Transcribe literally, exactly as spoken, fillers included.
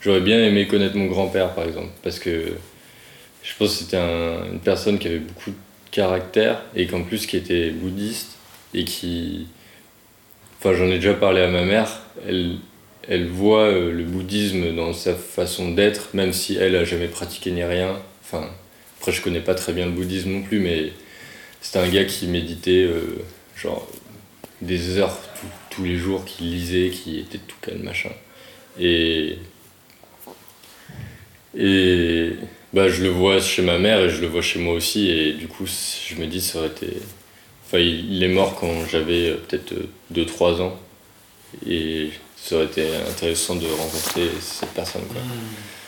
j'aurais bien aimé connaître mon grand-père, par exemple, parce que je pense que c'était un- une personne qui avait beaucoup de caractère et qu'en plus qui était bouddhiste et qui... Enfin, j'en ai déjà parlé à ma mère, elle, elle voit euh, le bouddhisme dans sa façon d'être, même si elle a jamais pratiqué ni rien. Enfin, après, je connais pas très bien le bouddhisme non plus, mais c'était un gars qui méditait euh, genre des heures tout- tous les jours, qui lisait, qui était tout calme, machin. Et, et bah, je le vois chez ma mère et je le vois chez moi aussi, et du coup, je me dis, ça aurait été. Enfin, il il est mort quand j'avais euh, peut-être deux trois ans, et ça aurait été intéressant de rencontrer cette personne, quoi.